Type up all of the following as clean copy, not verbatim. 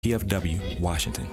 PFW, Washington.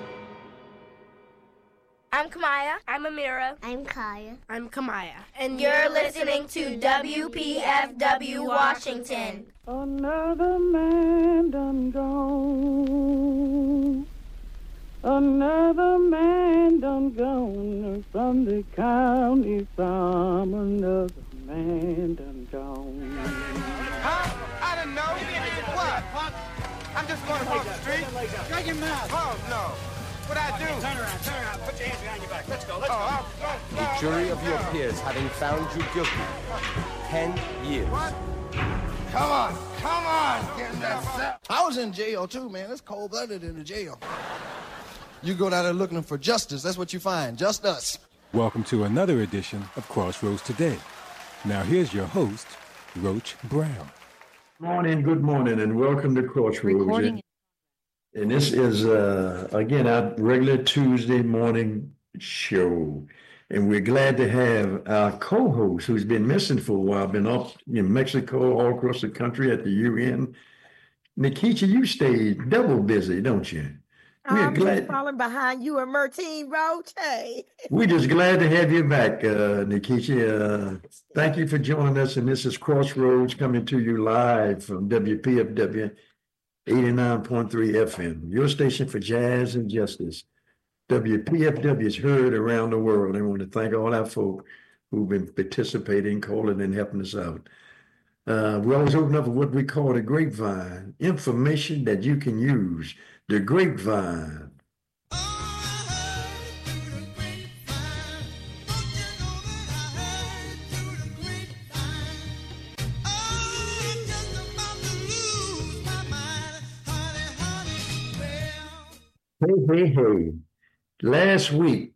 I'm Kamaya. I'm Amira. I'm Kaya. I'm Kamaya. And you're listening to WPFW Washington. Another man done gone. Another man done gone from the county farm. Another man done gone. Huh? I didn't know. What? I'm just going across the street. Shut your mouth. Oh, no. What'd I do? Turn around. Put your hands behind your back. Let's go. The jury of your peers having found you guilty. 10 years. What? Come on. Get in that cell. I was in jail too, man. It's cold-blooded in the jail. You go down there looking for justice. That's what you find. Just us. Welcome to another edition of Crossroads Today. Now here's your host, Roach Brown. Good morning, and welcome to Crossroads. And this is, again, our regular Tuesday morning show. And we're glad to have our co-host, who's been missing for a while, been off in Mexico, all across the country at the UN. Nikisha, you stay double busy, don't you? I'm just falling behind you and Mertine Roach. Hey. We're just glad to have you back, Nikisha. Thank you for joining us. And this is Crossroads coming to you live from WPFW 89.3 FM, your station for jazz and justice. WPFW is heard around the world. I want to thank all our folk who've been participating, calling, and helping us out. We always open up with what we call the grapevine, information that you can use. The grapevine. Hey. Last week,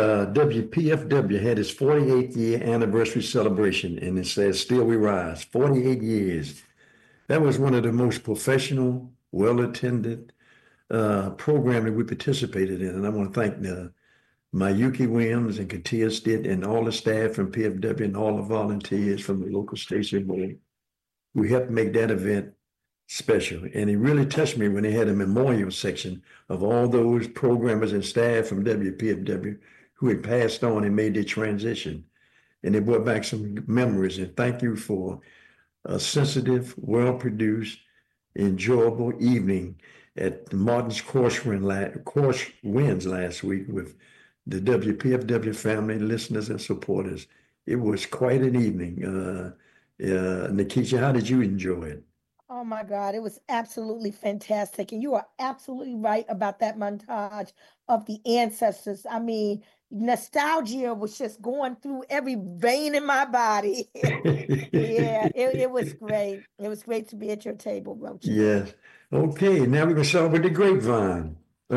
WPFW had its 48th year anniversary celebration, and it says, Still We Rise, 48 years. That was one of the most professional, well-attended program that we participated in. And I want to thank Mayuki Williams and Katia Stitt and all the staff from PFW and all the volunteers from the local station board who helped make that event special. And it really touched me when they had a memorial section of all those programmers and staff from WPFW who had passed on and made their transition. And they brought back some memories. And thank you for a sensitive, well-produced, enjoyable evening at Martin's Crosswinds last week with the WPFW family, listeners, and supporters. It was quite an evening. Nikisha, how did you enjoy it? Oh my God, it was absolutely fantastic. And you are absolutely right about that montage of the ancestors. I mean, nostalgia was just going through every vein in my body. Yeah, it was great. It was great to be at your table, Roach. Yes. Okay, now we're going to start with the grapevine.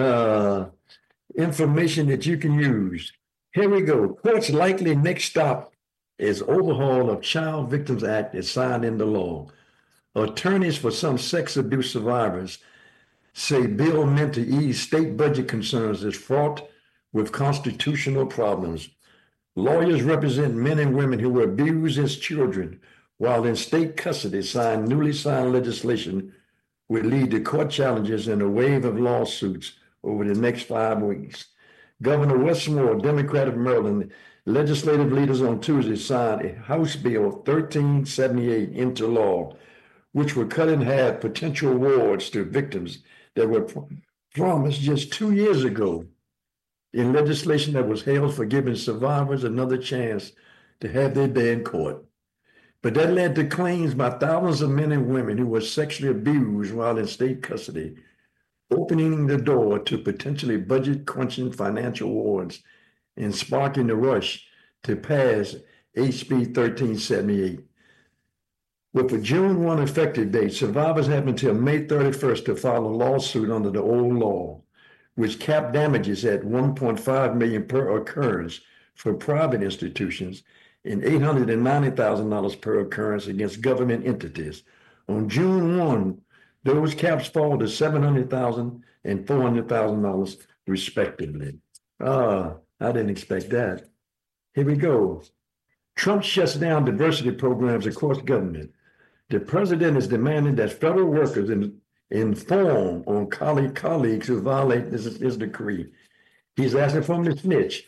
Information that you can use. Here we go. Court's likely next stop is overhaul of Child Victims Act is signed into law. Attorneys for some sex abuse survivors say bill meant to ease state budget concerns is fraught with constitutional problems. Lawyers represent men and women who were abused as children while in state custody newly signed legislation would lead to court challenges and a wave of lawsuits over the next 5 weeks. Governor Wes Moore, Democrat of Maryland, legislative leaders on Tuesday signed a House Bill 1378 into law, which would cut in half potential awards to victims that were promised just 2 years ago in legislation that was held for giving survivors another chance to have their day in court. But that led to claims by thousands of men and women who were sexually abused while in state custody, opening the door to potentially budget-crunching financial awards and sparking the rush to pass HB 1378. With a June 1 effective date, survivors have until May 31st to file a lawsuit under the old law, which capped damages at $1.5 million per occurrence for private institutions and $890,000 per occurrence against government entities. On June 1, those caps fall to $700,000 and $400,000 respectively. I didn't expect that. Here we go. Trump shuts down diversity programs across government. The president is demanding that federal workers in inform on colleagues who violate this decree. He's asking for them to snitch.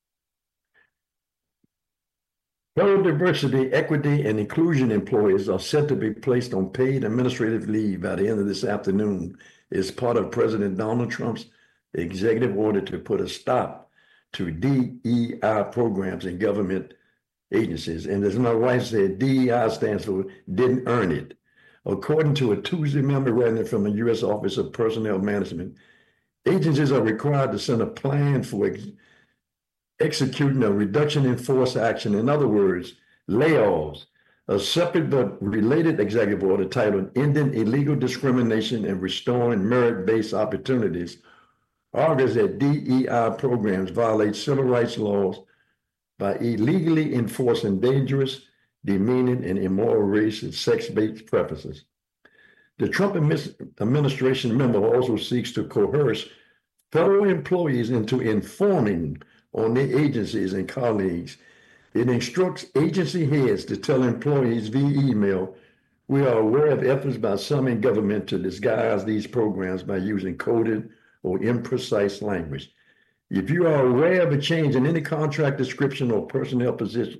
Federal diversity, equity, and inclusion employees are set to be placed on paid administrative leave by the end of this afternoon as part of President Donald Trump's executive order to put a stop to DEI programs in government agencies. And as my wife said, DEI stands for didn't earn it. According to a Tuesday memorandum from the U.S. Office of Personnel Management, agencies are required to send a plan for executing a reduction in force action. In other words, layoffs. A separate but related executive order titled Ending Illegal Discrimination and Restoring Merit-Based Opportunities argues that DEI programs violate civil rights laws by illegally enforcing dangerous, demeaning, and immoral race and sex-based preferences. The Trump administration memo also seeks to coerce federal employees into informing on their agencies and colleagues. It instructs agency heads to tell employees via email, we are aware of efforts by some in government to disguise these programs by using coded or imprecise language. If you are aware of a change in any contract description or personnel position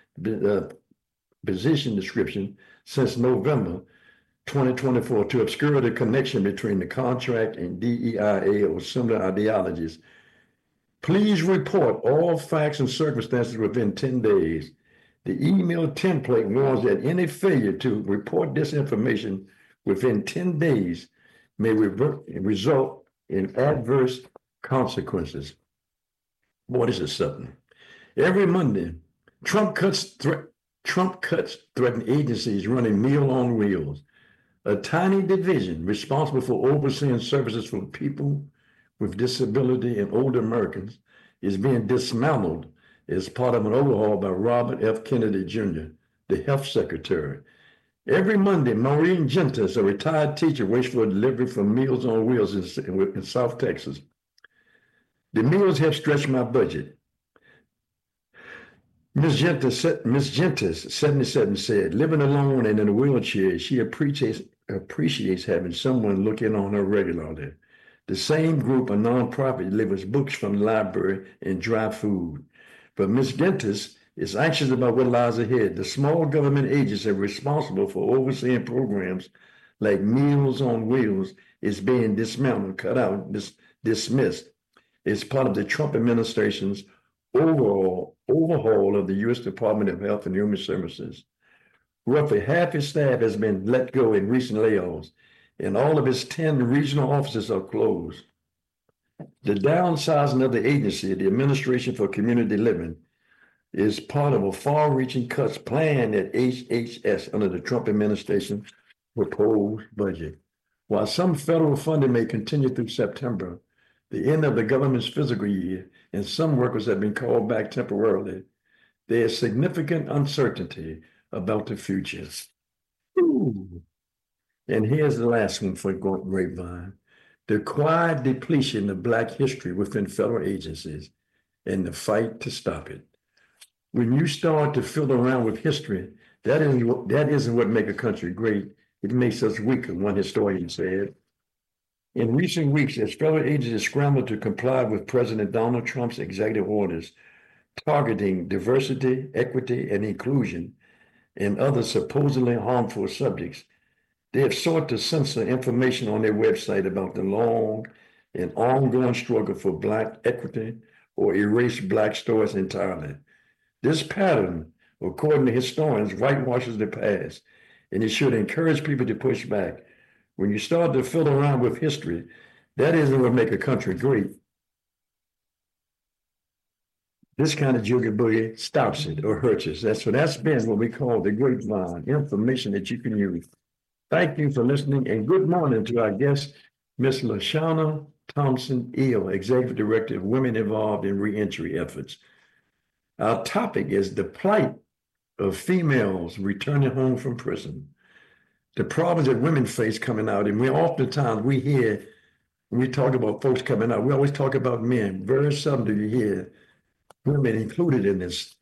description since November 2024 to obscure the connection between the contract and DEIA or similar ideologies, please report all facts and circumstances within 10 days. The email template warns that any failure to report this information within 10 days may result in adverse consequences. Boy, this is something. Every Monday, Trump cuts threaten agencies running Meal on Wheels, a tiny division responsible for overseeing services for people with disability and older Americans, is being dismantled as part of an overhaul by Robert F. Kennedy Jr., the health secretary. Every Monday, Maureen Gentis, a retired teacher, waits for a delivery from Meals on Wheels in South Texas. The meals have stretched my budget. Ms. Gentis, 77, said, living alone and in a wheelchair, she appreciates having someone look in on her regularly. The same group, a nonprofit, delivers books from the library and dry food. But Ms. Gentis is anxious about what lies ahead. The small government agency responsible for overseeing programs like Meals on Wheels is being dismantled, cut out, dismissed. It's part of the Trump administration's overhaul of the U.S. Department of Health and Human Services. Roughly half its staff has been let go in recent layoffs, and all of its 10 regional offices are closed. The downsizing of the agency, the Administration for Community Living, is part of a far-reaching cuts planned at HHS under the Trump administration proposed budget. While some federal funding may continue through September, the end of the government's fiscal year, and some workers have been called back temporarily, there is significant uncertainty about the future. Ooh. And here's the last one for Grapevine. The quiet depletion of Black history within federal agencies and the fight to stop it. When you start to fiddle around with history, that isn't what makes a country great. It makes us weaker, one historian said. In recent weeks, as federal agencies scrambled to comply with President Donald Trump's executive orders targeting diversity, equity, and inclusion and other supposedly harmful subjects, they have sought to censor information on their website about the long and ongoing struggle for Black equity or erase Black stories entirely. This pattern, according to historians, whitewashes the past, and it should encourage people to push back. When you start to fiddle around with history, that isn't what makes a country great. This kind of joogie-boogie stops it or hurts us. That's been what we call the grapevine, information that you can use. Thank you for listening, and good morning to our guest, Ms. LaShawna Thompson-Eel, Executive Director of Women Involved in Reentry Efforts. Our topic is the plight of females returning home from prison. The problems that women face coming out, and we hear, when we talk about folks coming out, we always talk about men. Very seldom do you hear women included in this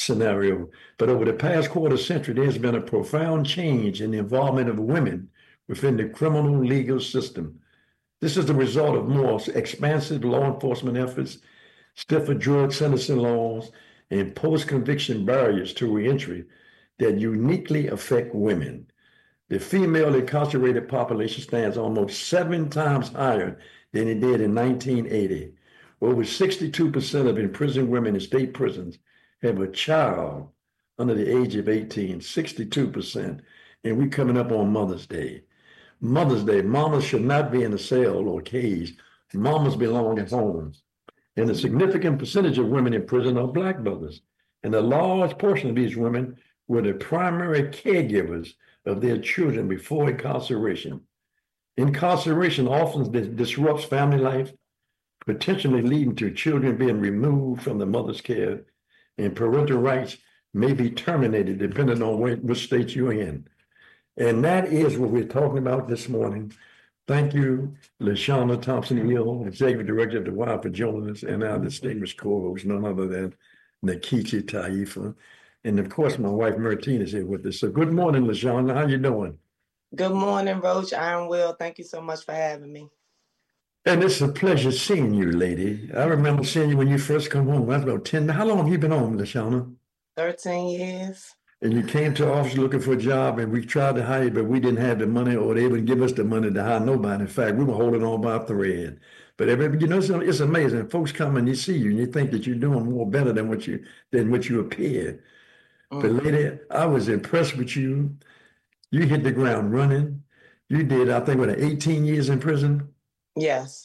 scenario. But over the past quarter century, there's been a profound change in the involvement of women within the criminal legal system. This is the result of more expansive law enforcement efforts, stiffer drug sentencing laws, and post-conviction barriers to reentry that uniquely affect women. The female incarcerated population stands almost 7 times higher than it did in 1980. Over 62% of imprisoned women in state prisons have a child under the age of 18, 62%. And we're coming up on Mother's Day. Mother's Day, mamas should not be in a cell or cage. Mamas belong at home. And a significant percentage of women in prison are Black mothers. And a large portion of these women were the primary caregivers of their children before incarceration. Incarceration often disrupts family life, potentially leading to children being removed from the mother's care, and parental rights may be terminated depending on which state you're in. And that is what we're talking about this morning. Thank you, LaShawna Thompson-Hill, Executive Director of the Y, for joining us, and our distinguished co-host, none other than Nikita Taifa. And of course, my wife, Martina, is here with us. So good morning, LaShawna. How you doing? Good morning, Roach. I'm well. Thank you so much for having me. And it's a pleasure seeing you, lady. I remember seeing you when you first come home. That's about 10. How long have you been home, LaShawna? 13 years. And you came to our office looking for a job, and we tried to hire you, but we didn't have the money, or they wouldn't give us the money to hire nobody. In fact, we were holding on by a thread. But it's amazing. Folks come and you see you, and you think that you're doing more better than what you appear. But lady, I was impressed with you. You hit the ground running. You did, I think, 18 years in prison? Yes.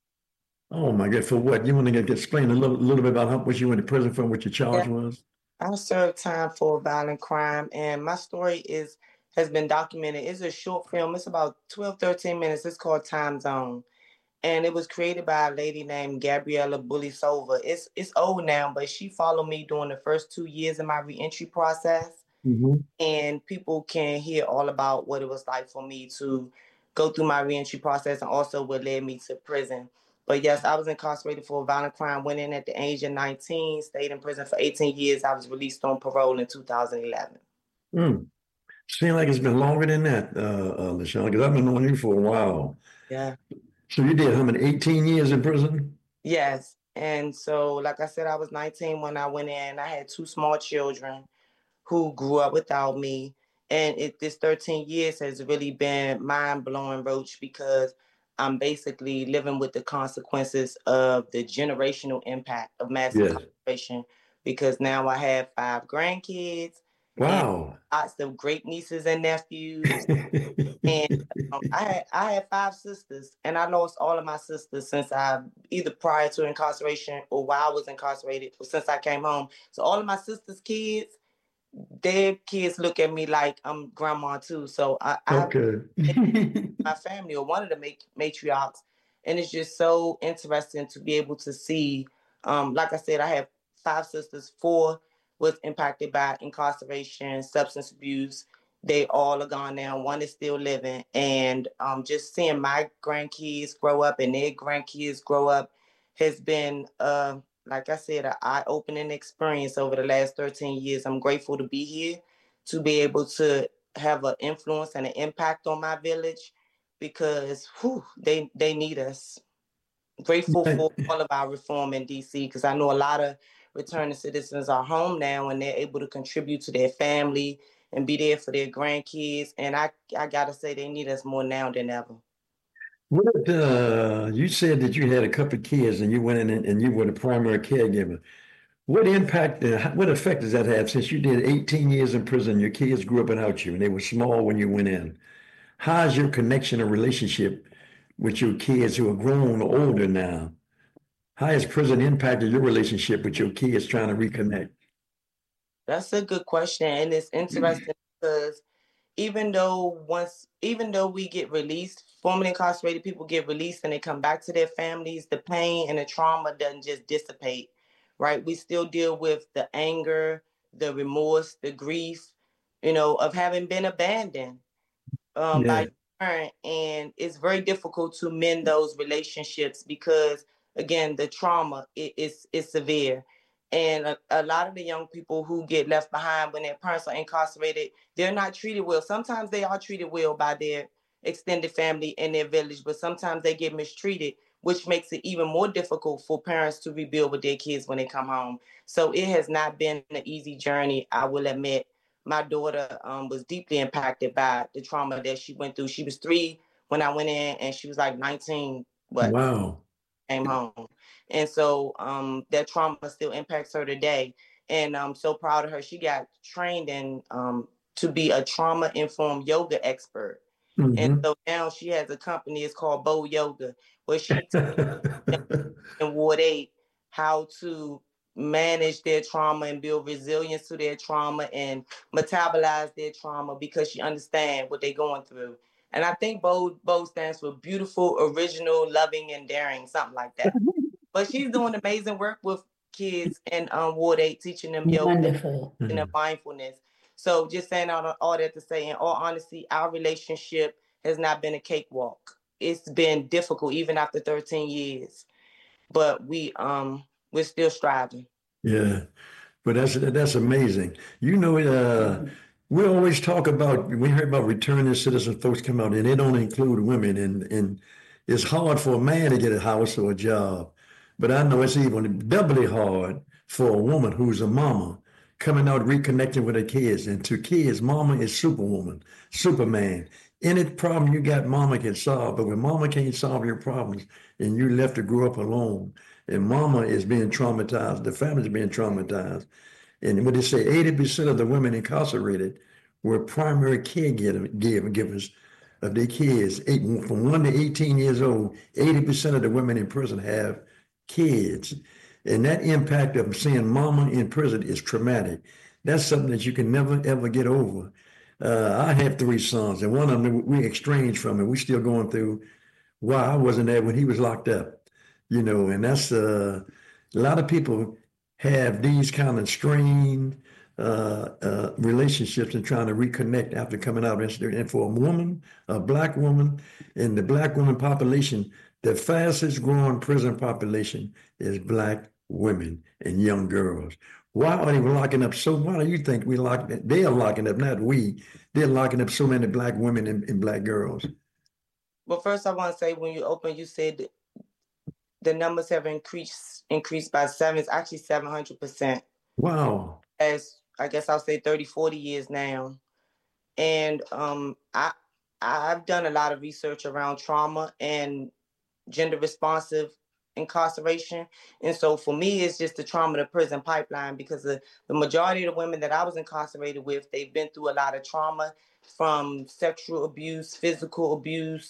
Oh my God, for what? You want to explain a little bit about what you went to prison for and what your charge was? I served time for a violent crime, and my story has been documented. It's a short film. It's about 12, 13 minutes. It's called Time Zone. And it was created by a lady named Gabriella Bulisova. It's old now, but she followed me during the first 2 years of my reentry process. Mm-hmm. And people can hear all about what it was like for me to go through my reentry process, and also what led me to prison. But yes, I was incarcerated for a violent crime, went in at the age of 19, stayed in prison for 18 years. I was released on parole in 2011. Seems like it's been longer than that, LaShawna, because I've been knowing you for a while. Yeah. So you did how many, 18 years in prison? Yes. And so, like I said, I was 19 when I went in. I had 2 small children who grew up without me. And this 13 years has really been mind-blowing, Roach, because I'm basically living with the consequences of the generational impact of mass incarceration, because now I have 5 grandkids. Wow. Lots of great nieces and nephews. And I had 5 sisters, and I lost all of my sisters since either prior to incarceration or while I was incarcerated, or since I came home. So all of my sisters' kids, their kids look at me like I'm grandma too. So I my family, or one of the matriarchs, and it's just so interesting to be able to see. Like I said, I have 5 sisters. 4 was impacted by incarceration, substance abuse. They all are gone now. 1 is still living, and just seeing my grandkids grow up and their grandkids grow up has been like I said, an eye-opening experience over the last 13 years. I'm grateful to be here, to be able to have an influence and an impact on my village, because they need us. Grateful for all of our reform in DC, because I know a lot of returning citizens are home now and they're able to contribute to their family and be there for their grandkids. And I gotta say, they need us more now than ever. What you said that you had a couple of kids and you went in and you were the primary caregiver. What impact, what effect does that have, since you did 18 years in prison? Your kids grew up without you and they were small when you went in. How's your connection and relationship with your kids who are grown or older now? How has prison impacted your relationship with your kids trying to reconnect? That's a good question. And it's interesting because even though we get released, formerly incarcerated people get released and they come back to their families, the pain and the trauma doesn't just dissipate, right? We still deal with the anger, the remorse, the grief, of having been abandoned by your parent. And it's very difficult to mend those relationships because, again, the trauma is severe. And a lot of the young people who get left behind when their parents are incarcerated, they're not treated well. Sometimes they are treated well by their extended family in their village, but sometimes they get mistreated, which makes it even more difficult for parents to rebuild with their kids when they come home. So it has not been an easy journey, I will admit. My daughter was deeply impacted by the trauma that she went through. She was 3 when I went in, and she was like 19, but Wow. came home. And so that trauma still impacts her today. And I'm so proud of her. She got trained in to be a trauma-informed yoga expert. And so now she has a company, it's called Bow Yoga, where she in Ward 8 how to manage their trauma and build resilience to their trauma and metabolize their trauma, because she understands what they're going through. And I think Bow stands for beautiful, original, loving, and daring, something like that. But she's doing amazing work with kids in Ward 8, teaching them yoga, Wonderful. teaching them mindfulness. So just saying all that to say, in all honesty, our relationship has not been a cakewalk. It's been difficult even after 13 years. But we're still striving. Yeah, but that's amazing. You know, we always talk about, we hear about returning citizen folks come out, and they don't include women, and it's hard for a man to get a house or a job. But I know it's even doubly hard for a woman who's a mama coming out reconnecting with her kids. And to kids, mama is superwoman, Superman. Any problem you got, mama can solve. But when mama can't solve your problems and you left to grow up alone, and mama is being traumatized, the family's being traumatized. And what they say, 80% of the women incarcerated were primary caregivers of their kids. From 1 to 18 years old, 80% of the women in prison have kids. And that impact of seeing mama in prison is traumatic. That's something that you can never, ever get over. I have 3 sons, and one of them we estranged from, and we're still going through why I wasn't there when he was locked up. You know, and that's a lot of people have these kind of strained relationships and trying to reconnect after coming out. And for a woman, a Black woman, in the Black woman population, the fastest growing prison population is Black women and young girls. Why are they locking up so? Why do you think they are locking up, not we? They're locking up so many Black women and Black girls. Well, first I want to say, when you opened, you said the numbers have increased by 7. It's actually 700%. Wow. As I guess I'll say 30, 40 years now. And I've done a lot of research around trauma and gender responsive incarceration. And so for me, it's just the trauma to prison pipeline, because the majority of the women that I was incarcerated with, they've been through a lot of trauma, from sexual abuse, physical abuse,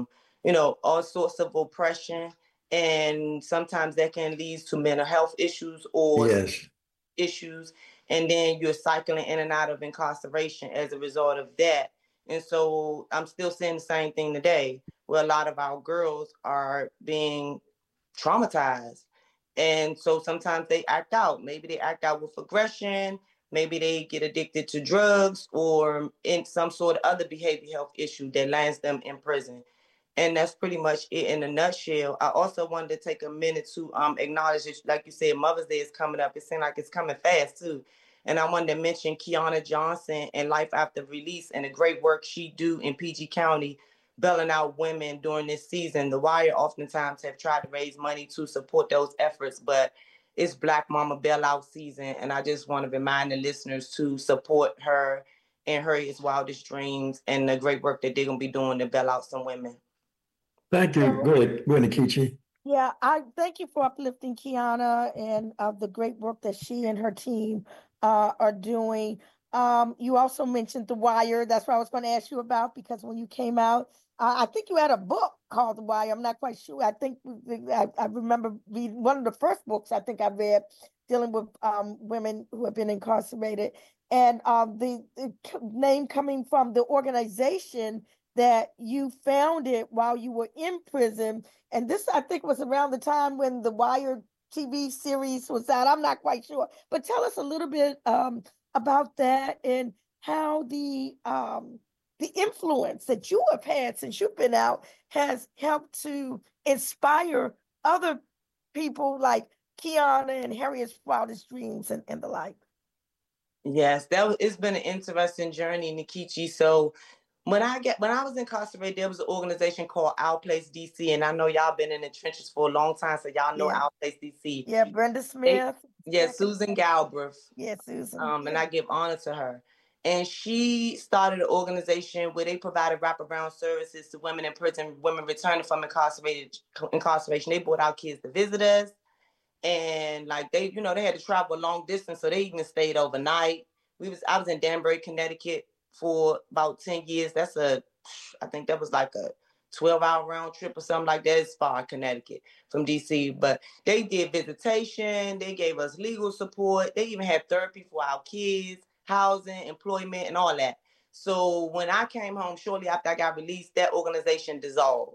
all sorts of oppression. And sometimes that can lead to mental health issues or issues. And then you're cycling in and out of incarceration as a result of that. And so I'm still seeing the same thing today, where a lot of our girls are being traumatized. And so sometimes they act out. Maybe they act out with aggression. Maybe they get addicted to drugs or in some sort of other behavioral health issue that lands them in prison. And that's pretty much it in a nutshell. I also wanted to take a minute to acknowledge it. Like you said, Mother's Day is coming up. It seems like it's coming fast too. And I wanted to mention Kiana Johnson and Life After Release and the great work she do in PG County, bailing out women during this season. The Wire oftentimes have tried to raise money to support those efforts, but it's Black Mama bailout season. And I just want to remind the listeners to support her and Harriet's Wildest Dreams and the great work that they're going to be doing to bail out some women. Thank you. Go ahead, Nkechi. Yeah, I thank you for uplifting Kiana and the great work that she and her team are doing. You also mentioned The Wire. That's what I was going to ask you about, because when you came out, I think you had a book called The Wire. I'm not quite sure. I think I remember reading one of the first books I think I read dealing with women who have been incarcerated. And the name coming from the organization that you founded while you were in prison. And this, I think, was around the time when The Wire TV series was out. I'm not quite sure. But tell us a little bit about that and how the influence that you have had since you've been out has helped to inspire other people like Kiana and Harriet's Wildest Dreams and the like. Yes, it's been an interesting journey, Nkechi. So When I was incarcerated, there was an organization called Our Place DC, and I know y'all been in the trenches for a long time, so y'all know Our Place DC. Yeah, Brenda Smith. Susan Galbraith. Yeah, Susan. And I give honor to her. And she started an organization where they provided wraparound services to women in prison, women returning from incarceration. They brought out kids to visit us. And like they had to travel a long distance, so they even stayed overnight. I was in Danbury, Connecticut for about 10 years. I think that was like a 12-hour round trip or something like that. It's far, Connecticut from DC. But they did visitation. They gave us legal support. They even had therapy for our kids, housing, employment, and all that. So when I came home shortly after I got released, that organization dissolved.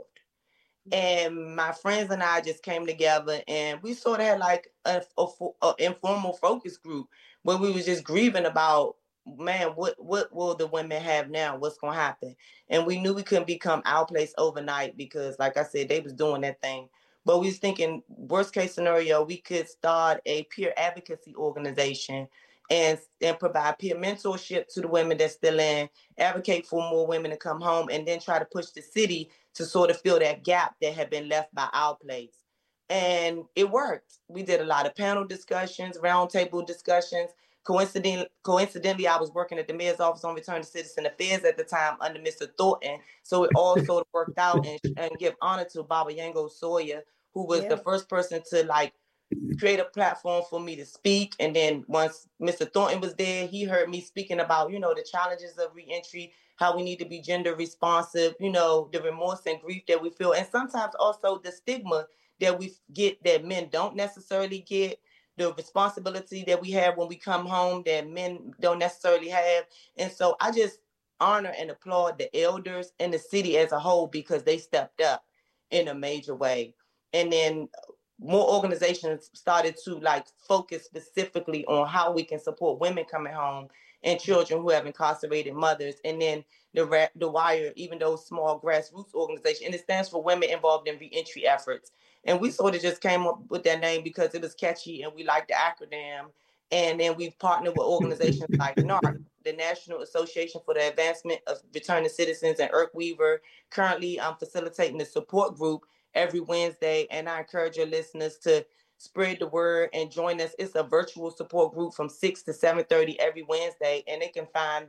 And my friends and I just came together, and we sort of had like a informal focus group where we was just grieving about, man, what will the women have now? What's going to happen? And we knew we couldn't become Our Place overnight because, like I said, they was doing that thing. But we was thinking, worst case scenario, we could start a peer advocacy organization and provide peer mentorship to the women that's still in, advocate for more women to come home, and then try to push the city to sort of fill that gap that had been left by Our Place. And it worked. We did a lot of panel discussions, roundtable discussions. Coincidentally, I was working at the mayor's office on Return to Citizen Affairs at the time under Mr. Thornton. So it all sort of worked out, and give honor to Baba Yango Sawyer, who was the first person to create a platform for me to speak. And then once Mr. Thornton was there, he heard me speaking about, the challenges of reentry, how we need to be gender responsive, the remorse and grief that we feel. And sometimes also the stigma that we get that men don't necessarily get, the responsibility that we have when we come home that men don't necessarily have. And so I just honor and applaud the elders and the city as a whole because they stepped up in a major way. And then more organizations started to focus specifically on how we can support women coming home and children who have incarcerated mothers. And then the WIRE, even though small grassroots organization, and it stands for Women Involved in Reentry Efforts. And we sort of just came up with that name because it was catchy and we liked the acronym. And then we've partnered with organizations like NARC, the National Association for the Advancement of Returning Citizens, and Irk Weaver. Currently, I'm facilitating the support group every Wednesday, and I encourage your listeners to spread the word and join us. It's a virtual support group from 6 to 7:30 every Wednesday, and they can find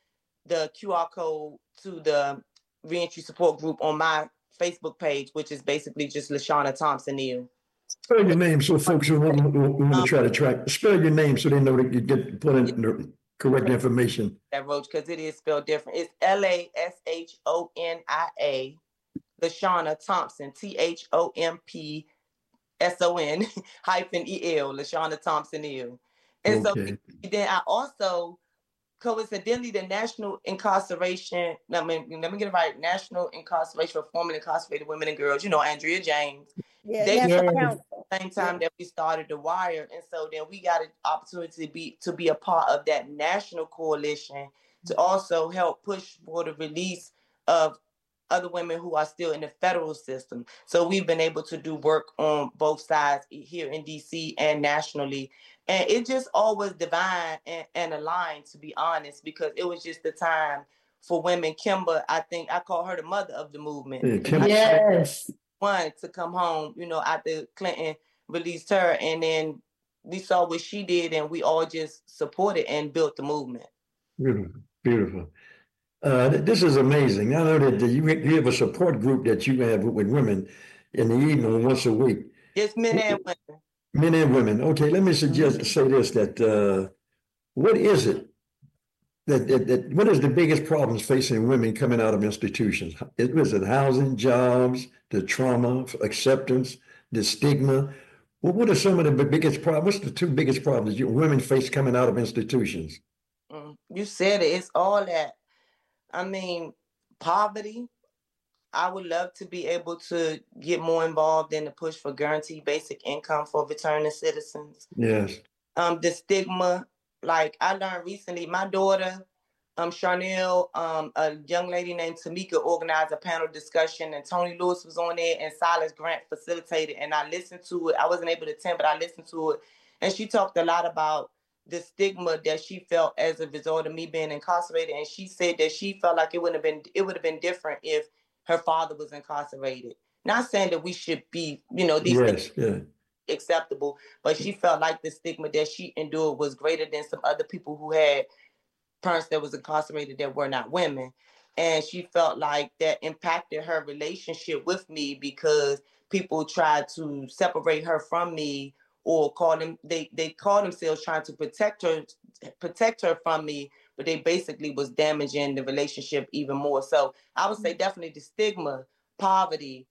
the QR code to the reentry support group on my Facebook page, which is basically just LaShawna Thompson Neal. Spell your name so folks who want to try to track. Spell your name so they know that you get put in the correct information. That Roach, because it is spelled different. It's LaShonia, LaShawna Thompson, Thompson -EL, LaShawna Thompson Neal. And so then I also, coincidentally, the National Incarceration, let me get it right, National Incarceration for Formerly Incarcerated Women and Girls, Andrea James. They started at the same time that we started the WIRE. And so then we got an opportunity to be a part of that national coalition to also help push for the release of other women who are still in the federal system. So we've been able to do work on both sides here in DC and nationally. And it just all was divine and aligned, to be honest, because it was just the time for women. Kimber, I think I call her the mother of the movement. Yes. One to come home, after Clinton released her. And then we saw what she did and we all just supported and built the movement. Beautiful, beautiful. This is amazing. I know that you have a support group that you have with women in the evening once a week. It's men and women. Men and women. Okay, let me say this, that what is it what is the biggest problems facing women coming out of institutions? Is it housing, jobs, the trauma, acceptance, the stigma? Well, what are some of the biggest problems? What's the two biggest problems women face coming out of institutions? You said it. It's all that. I mean, poverty. I would love to be able to get more involved in the push for guaranteed basic income for returning citizens. Yes. The stigma, like I learned recently, my daughter, Charnel, a young lady named Tamika organized a panel discussion, and Tony Lewis was on there and Silas Grant facilitated, and I listened to it. I wasn't able to attend, but I listened to it. And she talked a lot about the stigma that she felt as a result of me being incarcerated. And she said that she felt like it would have been different if her father was incarcerated. Not saying that we should be, these things acceptable, but she felt like the stigma that she endured was greater than some other people who had parents that was incarcerated that were not women. And she felt like that impacted her relationship with me because people tried to separate her from me or they call themselves trying to protect her from me, but they basically was damaging the relationship even more. So I would say definitely the stigma, poverty,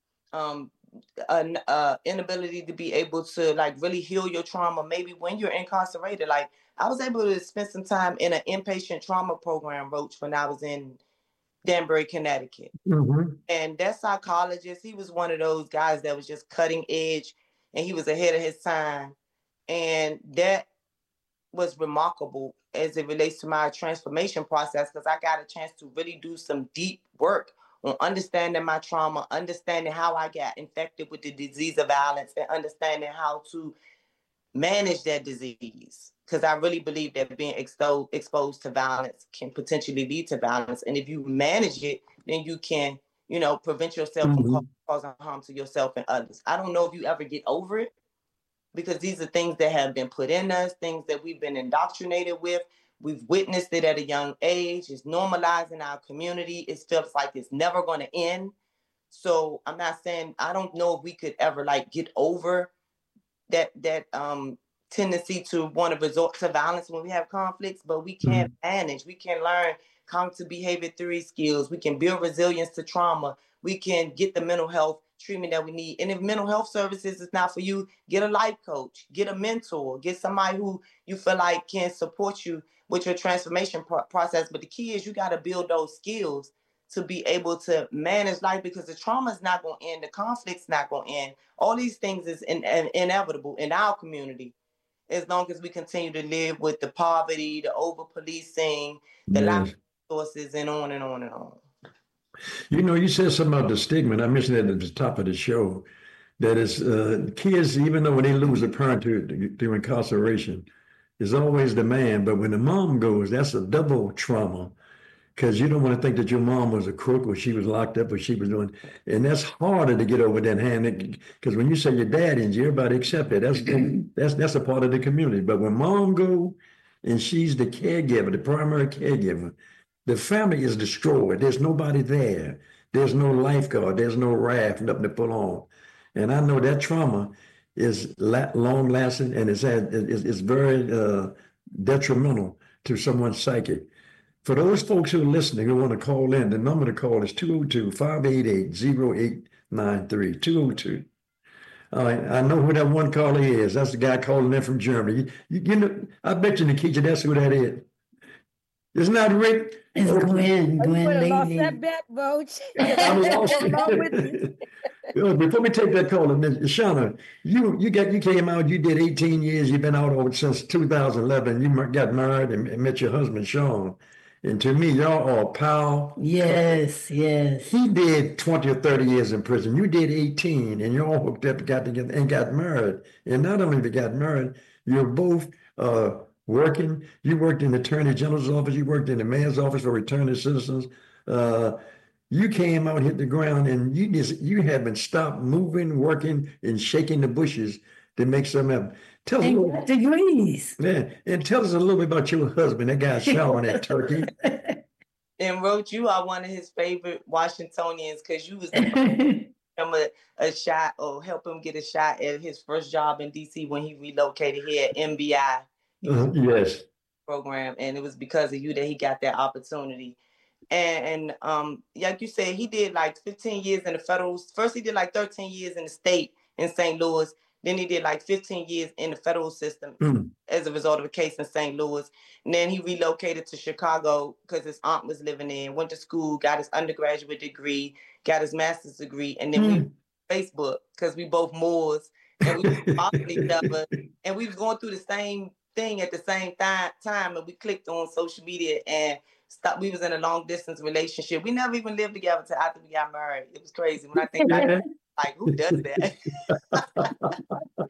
an inability to be able to like really heal your trauma. Maybe when you're incarcerated, like I was able to spend some time in an inpatient trauma program, Roach, when I was in Danbury, Connecticut. And that psychologist, he was one of those guys that was just cutting edge, and he was ahead of his time. And that was remarkable as it relates to my transformation process, because I got a chance to really do some deep work on understanding my trauma, understanding how I got infected with the disease of violence, and understanding how to manage that disease. Because I really believe that being exposed to violence can potentially lead to violence. And if you manage it, then you can, prevent yourself from causing harm to yourself and others. I don't know if you ever get over it, because these are things that have been put in us, things that we've been indoctrinated with. We've witnessed it at a young age. It's normalized in our community. It feels like it's never going to end. So I'm not saying, I don't know if we could ever like get over that tendency to want to resort to violence when we have conflicts, but we can manage. We can learn cognitive behavior theory skills. We can build resilience to trauma. We can get the mental health treatment that we need. And if mental health services is not for you, get a life coach, get a mentor, get somebody who you feel like can support you with your transformation process. But the key is you got to build those skills to be able to manage life, because the trauma is not going to end. The conflict's not going to end. All these things is inevitable in our community, as long as we continue to live with the poverty, the over-policing, the lack of resources, and on and on and on. You said something about the stigma, and I mentioned that at the top of the show, that is kids, even though when they lose a parent to incarceration, is always the man. But when the mom goes, that's a double trauma, because you don't want to think that your mom was a crook or she was locked up or she was doing, and that's harder to get over that hand, because when you say your dad and everybody accept it, that's a part of the community. But when mom go and she's the caregiver, the primary caregiver, the family is destroyed. There's nobody there. There's no lifeguard. There's no raft, nothing to pull on. And I know that trauma is long lasting, and it's very detrimental to someone's psyche. For those folks who are listening who want to call in, the number to call is 202-588-0893. 202. I know who that one caller is. That's the guy calling in from Germany. I bet you, Nikita, that's who that is. Isn't that Rick? It's Gwen Levy. Lost that bet, Roach. Before we take that call, Shauna, you came out, you did 18 years, you've been out since 2011. You got married and met your husband, Sean. And to me, y'all are pal. Yes. He did 20 or 30 years in prison. You did 18, and y'all hooked up, got together, and got married. And not only they got married, you're both working. You worked in the Attorney General's office. You worked in the Mayor's office for returning citizens. You came out, hit the ground, and you haven't stopped moving, working, and shaking the bushes to make something happen. Tell us degrees. Yeah, and tell us a little bit about your husband, that guy Sean at Turkey. And Roach, you are one of his favorite Washingtonians, because you was him a shot, or help him get a shot at his first job in DC when he relocated here at MBI. Yes. Program, and it was because of you that he got that opportunity. And like you said, he did like 15 years in the federal. First, he did like 13 years in the state in St. Louis. Then he did like 15 years in the federal system as a result of a case in St. Louis. And then he relocated to Chicago because his aunt was living there, went to school, got his undergraduate degree, got his master's degree. And then we Facebook, because we both Moors, and we followed each other. And we was going through the same thing at the same time. And we clicked on social media and we was in a long distance relationship. We never even lived together until after we got married. It was crazy. When I think back, like, who does that?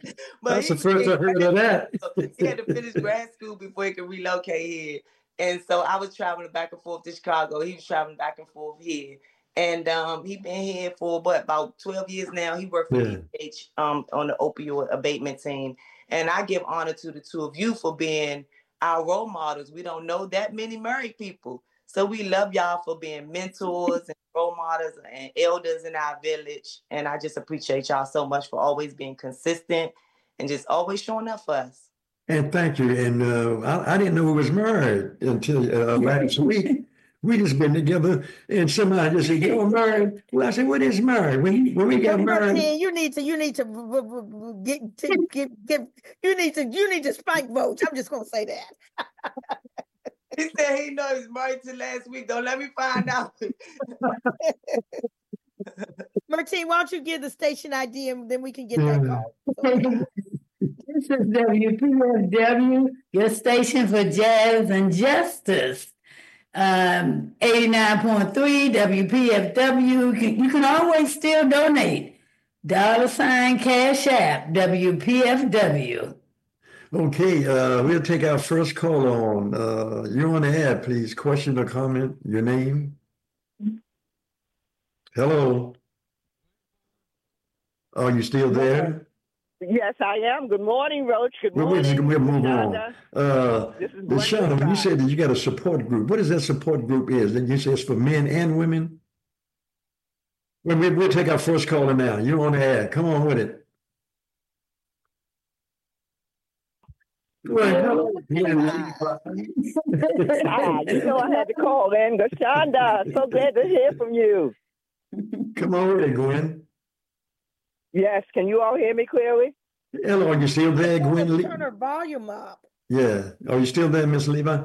That's the first I heard of that. He had to finish grad school before he could relocate here. And so I was traveling back and forth to Chicago. He was traveling back and forth here. And he been here for about 12 years now. He worked for EH on the opioid abatement team. And I give honor to the two of you for being our role models. We don't know that many married people. So we love y'all for being mentors and role models and elders in our village. And I just appreciate y'all so much for always being consistent and just always showing up for us. And thank you. And I didn't know we was married until last week. We just been together, and somebody just said, "You're married." Well, I said, "What is married?" When we got married, you need to spike votes. I'm just gonna say that. He said he knows he's married to last week. Don't let me find out. Martine, why don't you give the station ID and then we can get that call. This is WPFW, your station for jazz and justice. 89.3 WPFW. You can always still donate. $ Cash App, WPFW. Okay, we'll take our first call on. You're on the air, please. Question or comment, your name. Hello. Are you still there? Yes, I am. Good morning, Roach. Good morning. We'll move on. Lashana, when you said that you got a support group, what is that support group is? Then you say it's for men and women? We'll take our first caller now. You're on the air. Come on with it. Well, you know I had to call in. Gashonda, so glad to hear from you. Come on with it, Gwen. Yes, can you all hear me clearly? Hello, are you still there, Gwen? Turn her volume up. Yeah. Are you still there, Miss Levi?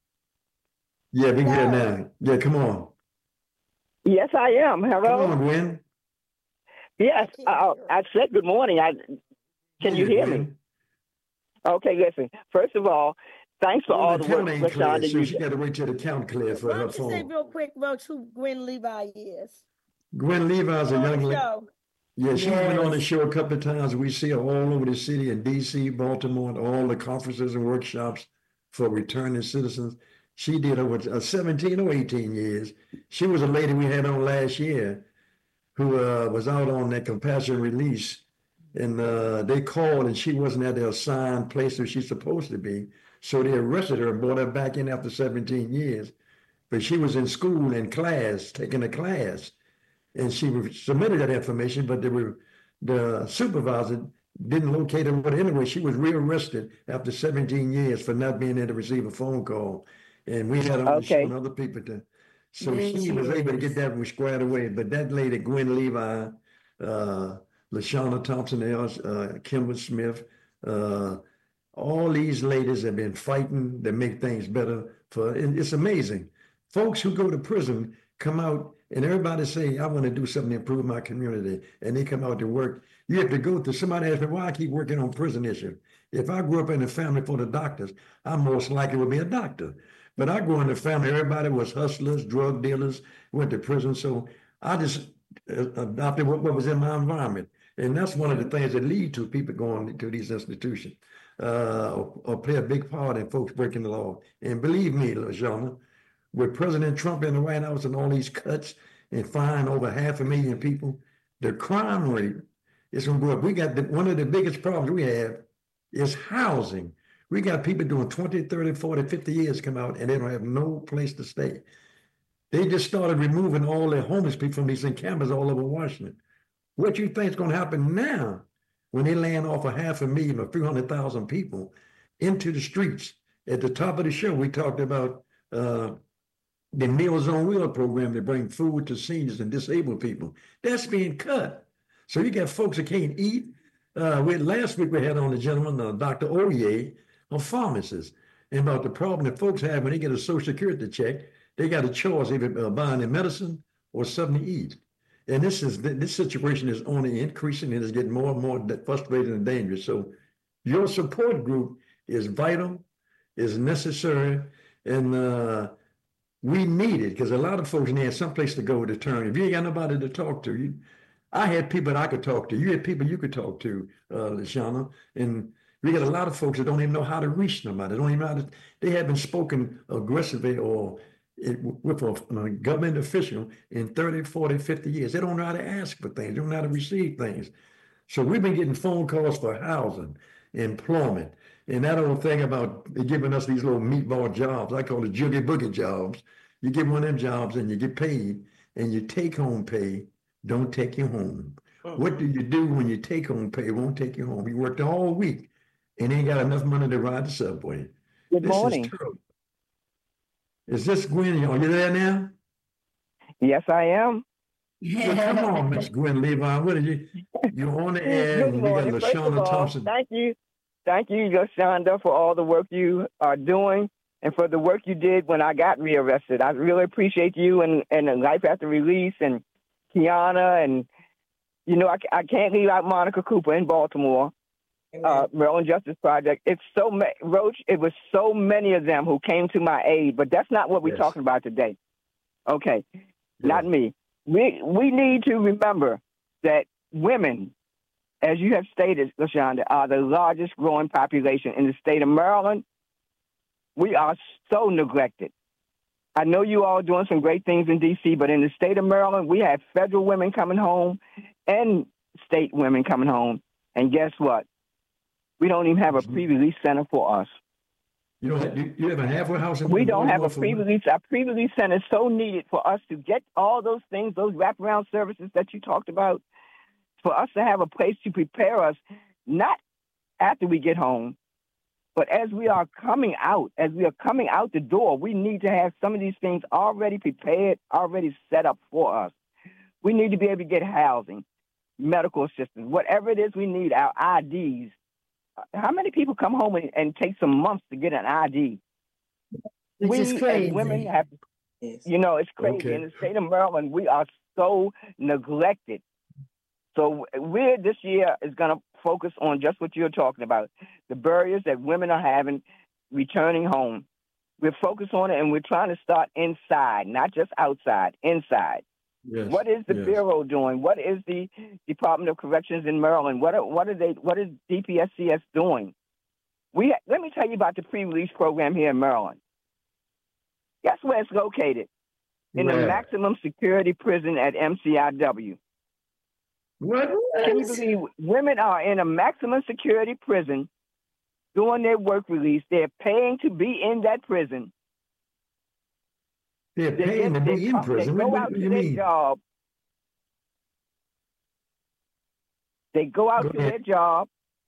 Yeah, we can hear now. Yeah, come on. Yes, I am. Hello? Come on, Gwen. Yes, I said good morning. Can you hear me? Okay, listen. First of all, thanks for all the work, Rashonda. So she got to wait till the count clear for her phone. Say real quick, Roach, who Gwen Levi is. Gwen Levi is a young lady. Yeah, she went on the show a couple of times. We see her all over the city in D.C., Baltimore, and all the conferences and workshops for returning citizens. She did over 17 or 18 years. She was a lady we had on last year who was out on that compassion release. And they called and she wasn't at the assigned place where she's supposed to be. So they arrested her and brought her back in after 17 years. But she was in school, in class, taking a class. And she submitted that information, but the supervisor didn't locate her. But anyway, she was rearrested after 17 years for not being able to receive a phone call. And we had other people to. So she was able to get that one squared away. But that lady, Gwen Levi, LaShawna Thompson, Kimber Smith, all these ladies have been fighting to make things better. It's amazing. Folks who go to prison come out and everybody say, I want to do something to improve my community. And they come out to work. You have to go through, somebody asked me why I keep working on prison issue. If I grew up in a family full of doctors, I most likely would be a doctor. But I grew in a family, everybody was hustlers, drug dealers, went to prison. So I just adopted what was in my environment. And that's one of the things that lead to people going to these institutions or play a big part in folks breaking the law. And believe me, LaShawna, with President Trump in the White House and all these cuts and fine over 500,000 people, the crime rate is going to go up. We got one of the biggest problems we have is housing. We got people doing 20, 30, 40, 50 years come out and they don't have no place to stay. They just started removing all the homeless people from these encampments all over Washington. What you think is going to happen now when they land off 500,000 or 300,000 people into the streets? At the top of the show, we talked about the Meals on Wheels program to bring food to seniors and disabled people. That's being cut. So you got folks that can't eat. Last week we had on the gentleman, Dr. Oye, a pharmacist, and about the problem that folks have when they get a Social Security check, they got a choice either buying their medicine or something to eat. And this situation is only increasing and is getting more and more frustrating and dangerous. So your support group is vital, is necessary, and we need it because a lot of folks need someplace to go to turn. If you ain't got nobody to talk to, I had people that I could talk to. You had people you could talk to, LaShawna. And we got a lot of folks that don't even know how to reach somebody. They don't even know how to, they haven't spoken aggressively or with a government official in 30, 40, 50 years. They don't know how to ask for things. They don't know how to receive things. So we've been getting phone calls for housing, employment, and that old thing about giving us these little meatball jobs. I call it joogie boogie jobs. You get one of them jobs and you get paid, and you take home pay don't take you home. What do you do when you take home pay won't take you home? You worked all week and ain't got enough money to ride the subway. Good morning. Is terrible. Is this Gwen? Are you there now? Yes, I am. Well, come on, Miss Gwen Levi. What are you? You're on the air. Good morning. We got LaShawna Thompson. Thank you, LaShonda, for all the work you are doing and for the work you did when I got rearrested. I really appreciate you and Life After Release and Kiana and I can't leave out Monica Cooper in Baltimore. Maryland Justice Project. It's Roach. It was so many of them who came to my aid, but that's not what we're talking about today. Okay, not me. We need to remember that women, as you have stated, LaShonda, are the largest growing population in the state of Maryland. We are so neglected. I know you all are doing some great things in D.C., but in the state of Maryland, we have federal women coming home and state women coming home. And guess what? We don't even have a pre-release center for us. You have a halfway house? We don't have a pre-release. Our pre-release center is so needed for us to get all those things, those wraparound services that you talked about, for us to have a place to prepare us, not after we get home, but as we are coming out the door, we need to have some of these things already prepared, already set up for us. We need to be able to get housing, medical assistance, whatever it is we need, our IDs. How many people come home and take some months to get an ID? Which is crazy. As women have, it's crazy. Okay. In the state of Maryland, we are so neglected. So we're this year is going to focus on just what you're talking about, the barriers that women are having returning home. We're focused on it, and we're trying to start inside, not just outside, inside. Yes, what is the Bureau doing? What is the Department of Corrections in Maryland? What is DPSCS doing? Let me tell you about the pre-release program here in Maryland. Guess where it's located? In the maximum security prison at MCIW. What? Can you believe women are in a maximum security prison doing their work release? They're paying to be in that prison. They're paying to be in prison. They go out to their job. They go out to their job.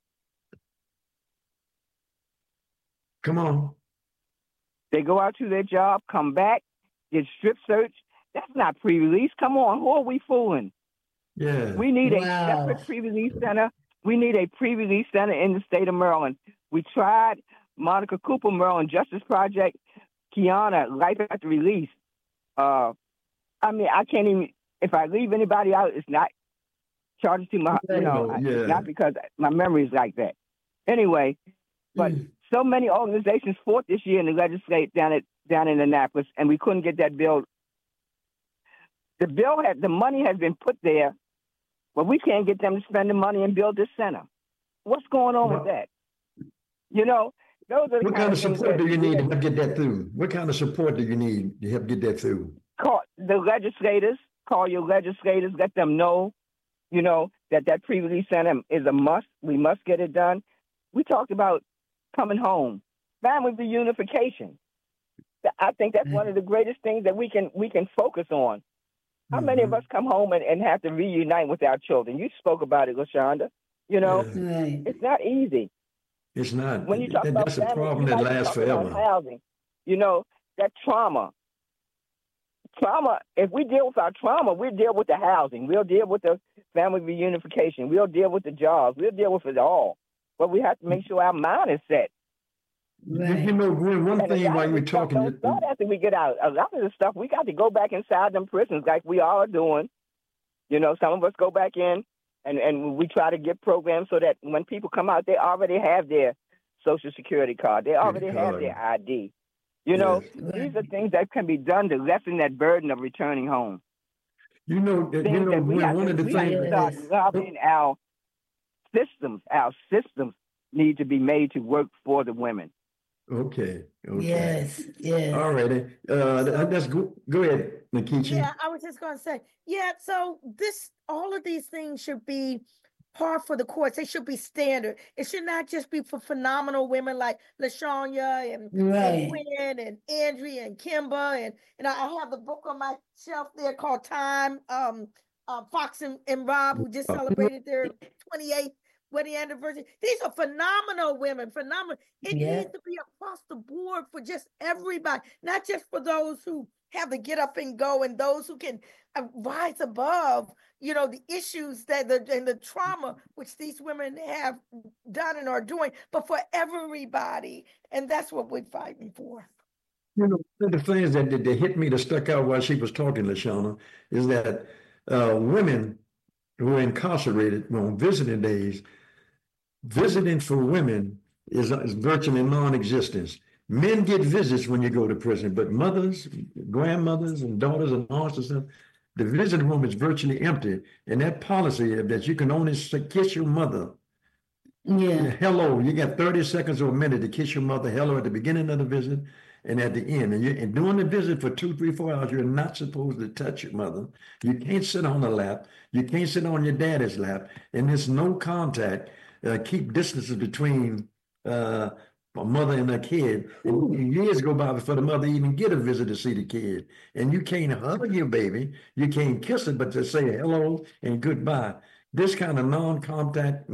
Come on. They go out to their job, come back, get strip searched. That's not pre-release. Come on, who are we fooling? Yeah. We need a separate pre-release center. We need a pre-release center in the state of Maryland. We tried Monica Cooper, Maryland Justice Project, Kiana, Life After Release. I can't even, if I leave anybody out, it's not charged to my, not because my memory is like that. Anyway, but so many organizations fought this year in the legislature down in Annapolis, and we couldn't get that bill. The money has been put there, but we can't get them to spend the money and build this center. What's going on with that? What kind of support do you need to get that through? What kind of support do you need to help get that through? Call the legislators. Call your legislators. Let them know, that pre-release center is a must. We must get it done. We talked about coming home, family reunification. I think that's one of the greatest things that we can focus on. How many of us come home and have to reunite with our children? You spoke about it, LaShonda. It's not easy. It's not. When you talk about that's family, a problem that lasts forever. Housing, that trauma. If we deal with our trauma, we'll deal with the housing. We'll deal with the family reunification. We'll deal with the jobs. We'll deal with it all. But we have to make sure our mind is set. Right. Gwen, one thing while you were talking. Not after we get out. A lot of the stuff, we got to go back inside them prisons like we all are doing. Some of us go back in. And we try to get programs so that when people come out, they already have their Social Security card. They already have their ID. These are things that can be done to lessen that burden of returning home. You know, Things that we have one to, of the we have to start things. loving our systems. Our systems need to be made to work for the women. Okay. Yes, yes. All righty. Let's go ahead, Nikichi. Yeah, I was just going to say, so all of these things should be par for the course. They should be standard. It should not just be for phenomenal women like LaShawnya and Gwen and Andrea and Kimba. And I have the book on my shelf there called Time. Fox and Rob, who just celebrated their 28th wedding anniversary. These are phenomenal women, phenomenal. It needs to be across the board for just everybody, not just for those who have to get up and go and those who can rise above, the issues and the trauma which these women have done and are doing, but for everybody. And that's what we're fighting for. One of the things that hit me, that stuck out while she was talking, LaShawna, is that women who are incarcerated on visiting days, visiting for women is virtually non-existent. Men get visits when you go to prison, but mothers, grandmothers, and daughters and aunts and stuff, the visiting room is virtually empty. And that policy that you can only kiss your mother. Hello, you got 30 seconds or a minute to kiss your mother hello at the beginning of the visit and at the end. And during the visit for 2, 3, 4 hours, you're not supposed to touch your mother. You can't sit on her lap. You can't sit on your daddy's lap. And there's no contact. Keep distances between a mother and a kid. And years go by before the mother even get a visit to see the kid. And you can't hug your baby. You can't kiss it, but to say hello and goodbye. This kind of non-contact,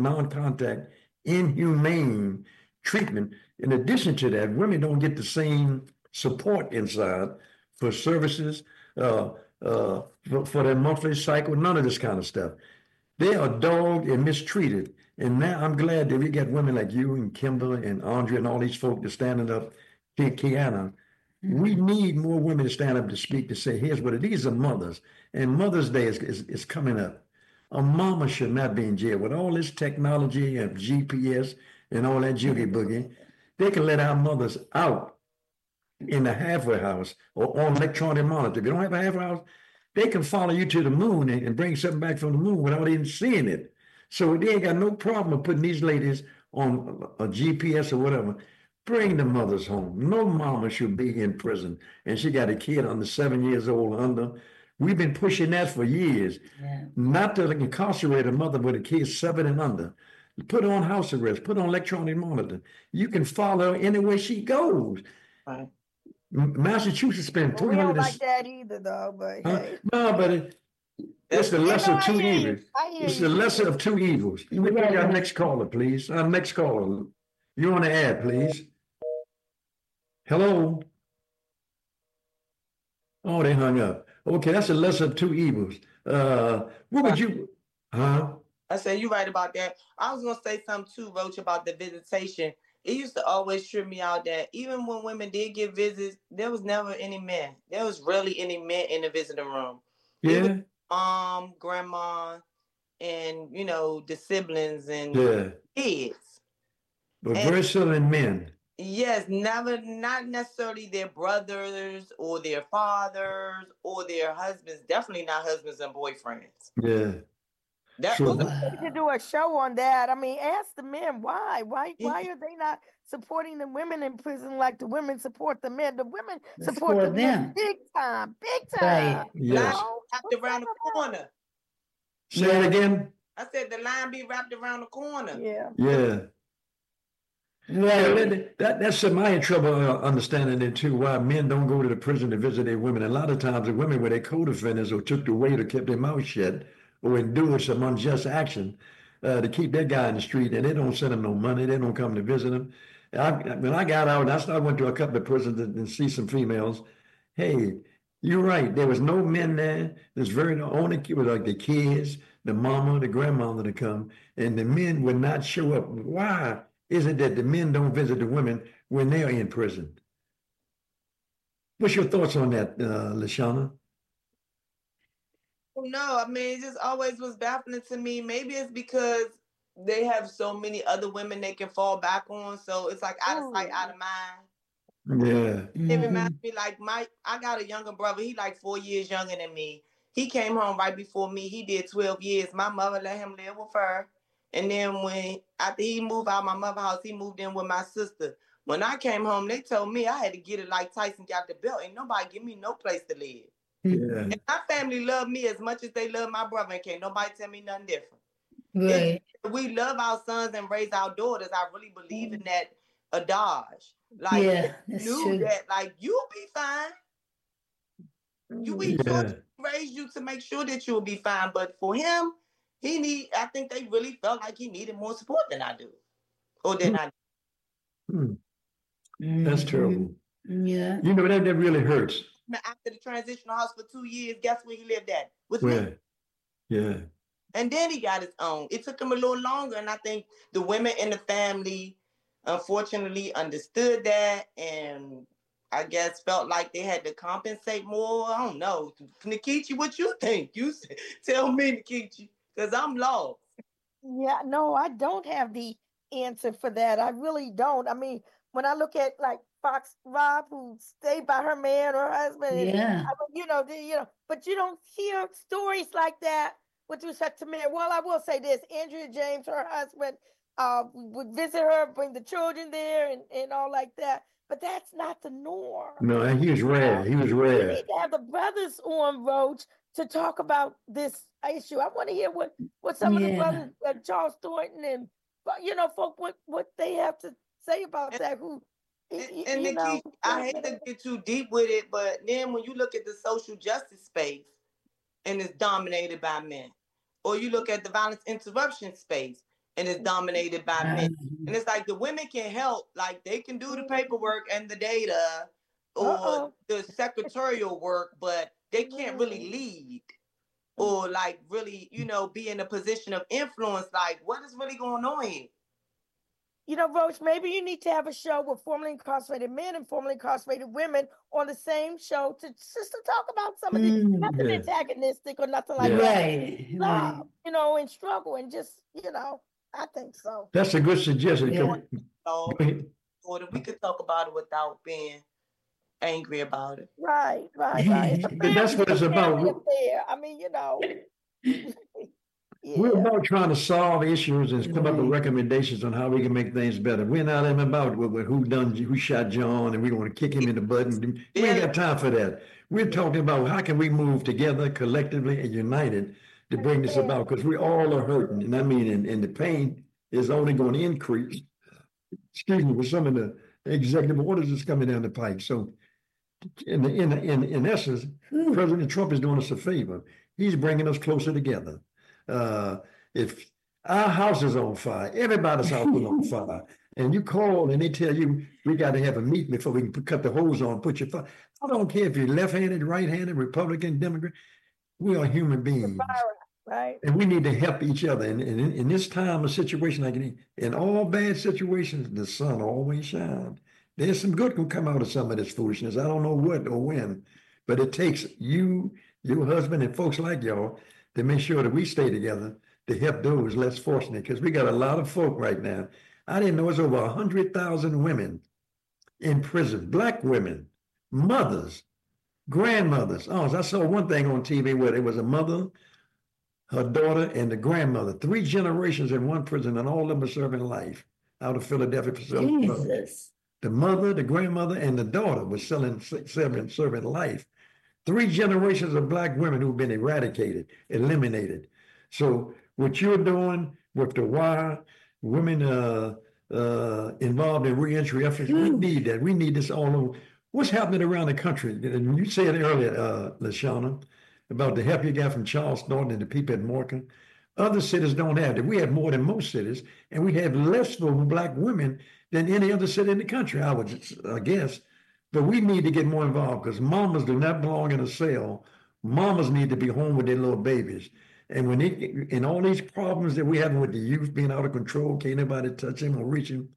inhumane treatment. In addition to that, women don't get the same support inside for services, for their monthly cycle, none of this kind of stuff. They are dogged and mistreated. And now I'm glad that we got women like you and Kimba and Andrea and all these folk that standing up, Kiana. We need more women to stand up to speak, to say, here's what it is. These are mothers. And Mother's Day is coming up. A mama should not be in jail. With all this technology of GPS and all that joogie boogie, they can let our mothers out in the halfway house or on electronic monitor. If you don't have a halfway house, they can follow you to the moon and bring something back from the moon without even seeing it. So they ain't got no problem with putting these ladies on a GPS or whatever. Bring the mothers home. No mama should be in prison. And she got a kid under 7 years old under. We've been pushing that for years. Not to incarcerate a mother with a kid 7 and under. Put her on house arrest. Put her on electronic monitor. You can follow her anywhere she goes. Right. Massachusetts spent $300. We don't like that either, though. But hey. No, but it's the lesser of two evils. It's the lesser of two evils. We take our next caller, please. Our next caller. You're on the air, please. Hello. Oh, they hung up. Okay, that's the lesser of two evils. What would you? I said you're right about that. I was gonna say something too, Roach, about the visitation. It used to always trip me out that even when women did get visits, there was never any men. There was rarely any men in the visiting room. Yeah. Mom, grandma, and the siblings and kids. But very seldom men. Yes, not necessarily their brothers or their fathers or their husbands. Definitely not husbands and boyfriends. Yeah. We need to do a show on that. I mean, ask the men why are they not supporting the women in prison like the women support the men? The women support the men big time. Right. Yes. Wrapped around the corner. Say it again. I said the line be wrapped around the corner. Yeah. Yeah. Well, that's my trouble understanding it too, why men don't go to the prison to visit their women. A lot of times the women were their co-defendants or took the weight or kept their mouth shut or endured some unjust action to keep that guy in the street, and they don't send him no money. They don't come to visit him. When I got out, I went to a couple of prisons and see some females. Hey, you're right. There was no men there. There's only like the kids, the mama, the grandmother to come, and the men would not show up. Why is it that the men don't visit the women when they're in prison? What's your thoughts on that, LaShawna? No, I mean, it just always was baffling to me. Maybe it's because they have so many other women they can fall back on. So it's like out of sight, out of mind. Yeah. It reminds me like I got a younger brother. He like 4 years younger than me. he came home right before me. He did 12 years. My mother let him live with her. And then after he moved out of my mother's house, he moved in with my sister. When I came home, they told me I had to get it like Tyson got the belt. Ain't nobody give me no place to live. Yeah. And my family loved me as much as they love my brother. And can't nobody tell me nothing different. Right. We love our sons and raise our daughters. I really believe in that adage. Like, yeah, that's knew true. that, like, you'll be fine. We raised you to make sure that you'll be fine. But for him, I think they really felt like he needed more support than I do. Or than I do. That's terrible. Yeah. You know, that really hurts. After the transitional house for 2 years, guess where he lived at? With me. Yeah. And then he got his own. It took him a little longer. And I think the women in the family, unfortunately, understood that. And I guess felt like they had to compensate more. I don't know. Nikichi, what you think? You tell me, Nikichi, because I'm lost. Yeah, no, I don't have the answer for that. I really don't. I mean, when I look at like Fox Rob, who stayed by her man or husband, yeah, but you don't hear stories like that with respect to men. Well, I will say this: Andrea James, her husband, would visit her, bring the children there, and all like that. But that's not the norm. No, and he was rare. He was rare. We need to have the brothers on, Roach, to talk about this issue. I want to hear what some of the brothers, Charles Thornton and folk, what they have to say about that. And Nikki, I hate to get too deep with it, but then when you look at the social justice space and it's dominated by men, or you look at the violence interruption space and it's dominated by men, and it's like the women can help, like they can do the paperwork and the data or the secretarial work, but they can't really lead or like really, be in a position of influence. Like, what is really going on here? Roach, maybe you need to have a show with formerly incarcerated men and formerly incarcerated women on the same show to talk about some of the nothing antagonistic or nothing like that. Right. And struggle and just, I think so. That's a good suggestion. Or we could talk about it without being angry about it. Right. That's what it's about. I mean, We're about trying to solve issues and come up with recommendations on how we can make things better. We're not even about who shot John and we want to kick him in the butt. We ain't got time for that. We're talking about how can we move together collectively and united to bring this about, because we all are hurting. And I mean, and the pain is only going to increase. Excuse me, with some of the executive orders that's coming down the pike. So in essence, President Trump is doing us a favor. He's bringing us closer together. If our house is on fire, everybody's house is on fire, and you call and they tell you we got to have a meeting before we can cut the hose on, put your fire. I don't care if you're left-handed, right-handed, Republican, Democrat. We are human beings, right? And we need to help each other. And in this time, a situation like in all bad situations, the sun always shines. There's some good can come out of some of this foolishness. I don't know what or when, but it takes you, your husband, and folks like y'all to make sure that we stay together to help those less fortunate, because we got a lot of folk right now. I didn't know it's over 100,000 women in prison, Black women, mothers, grandmothers. Oh, I saw one thing on TV where there was a mother, her daughter, and the grandmother, 3 generations in one prison, and all of them are serving life out of Philadelphia facility. Jesus. The mother, the grandmother, and the daughter was serving life. 3 generations of Black women who've been eradicated, eliminated. So what you're doing with the wire, women involved in reentry efforts, we need that. We need this all over. What's happening around the country? And you said earlier, LaShawna, about the help you got from Charles Thornton and the people at Morgan. Other cities don't have that. We have more than most cities, and we have less for Black women than any other city in the country, I guess. But we need to get more involved, because mamas do not belong in a cell. Mamas need to be home with their little babies. And when in all these problems that we have with the youth being out of control, can't nobody touch them or reach them,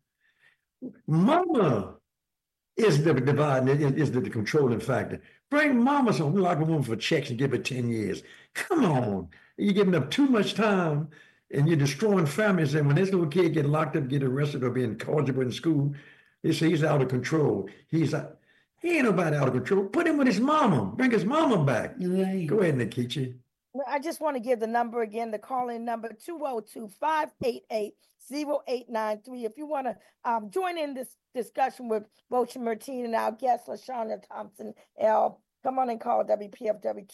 mama is the dividing, is the controlling factor. Bring mamas home. We lock a woman for checks and give her 10 years. Come on. You're giving up too much time and you're destroying families. And when this little kid get locked up, get arrested, or be incorrigible in school, they say he's out of control. He ain't nobody out of control. Put him with his mama. Bring his mama back. Right. Go ahead, Nikichi. I just want to give the number again, the call-in number 202-588-0893. If you want to join in this discussion with Roach Martine and our guest, LaShawna Thompson L., come on and call WPFW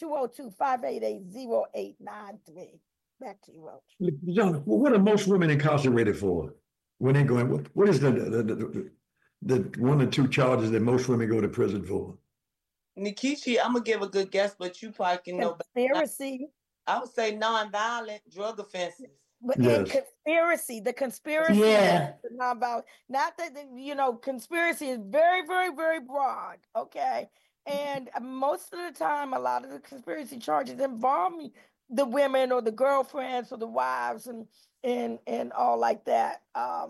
202-588-0893. Back to you, Roach. John, what are most women incarcerated for? When they going, what is the 1 or 2 charges that most women go to prison for? Nikichi, I'm gonna give a good guess, but you probably can know. Conspiracy. I would say nonviolent drug offenses. But Yes. the conspiracy, Yeah. is nonviolent. Not that, conspiracy is very, very, very broad, okay? And most of the time, a lot of the conspiracy charges involve the women or the girlfriends or the wives and all like that.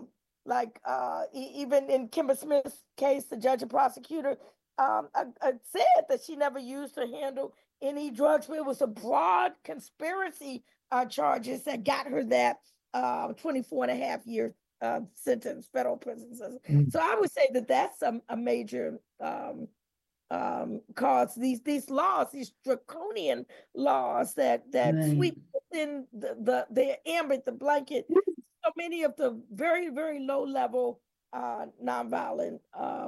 Even in Kimber Smith's case, the judge and prosecutor said that she never used to handle any drugs, but it was a broad conspiracy charges that got her that 24 and a half year sentence, federal prison sentence. So I would say that that's a major cause. These laws, these draconian laws that Right. sweep within the ambit, the blanket, so many of the very, very low level nonviolent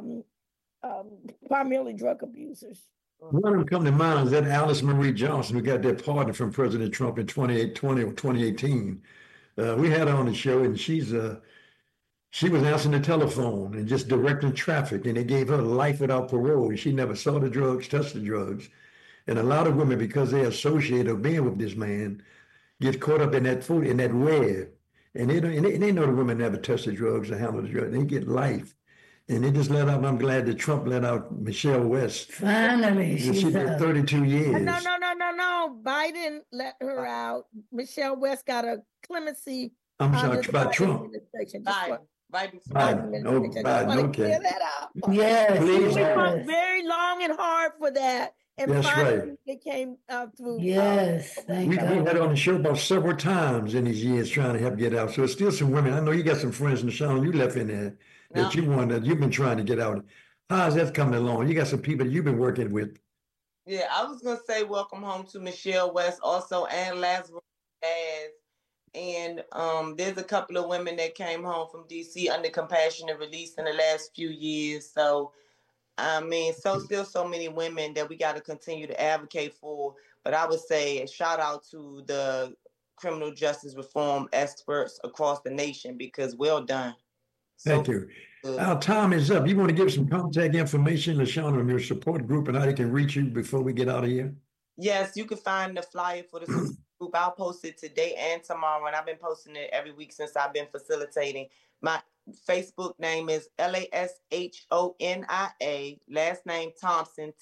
primarily drug abusers. One of them come to mind is that Alice Marie Johnson, who got that pardon from President Trump in 2018. We had her on the show, and she was answering the telephone and just directing traffic, and they gave her life without parole. She never saw the drugs, touched the drugs. And a lot of women, because they associate or being with this man, get caught up in that food, in that web. And they know the women never touch the drugs or handle the drugs. They get life. And they just let out, I'm glad that Trump let out Michelle West. Finally, She did 32 years. No. Biden let her out. Michelle West got a clemency. I'm sorry, under the about Biden Trump. administration. Biden, okay. Clear that up. Yes. Please. We worked very long and hard for that. And That's finally right. it came through. Yes. Thank We God. had her on the show about several times in these years trying to help get out. So it's still some women. I know you got some friends, Sean, you left in there that you've been trying to get out. How's that coming along? You got some people you've been working with. Yeah, I was gonna say welcome home to Michelle West also, and Lazarus As. And there's a couple of women that came home from DC under compassionate release in the last few years. So I mean, still so many women that we got to continue to advocate for. But I would say a shout out to the criminal justice reform experts across the nation, because well done. Thank you. Our time is up. You want to give some contact information, LaShawna, on your support group and how they can reach you before we get out of here? Yes, you can find the flyer for the support group. I'll post it today and tomorrow, and I've been posting it every week since I've been facilitating. My Facebook name is LASHONIA, last name Thompson,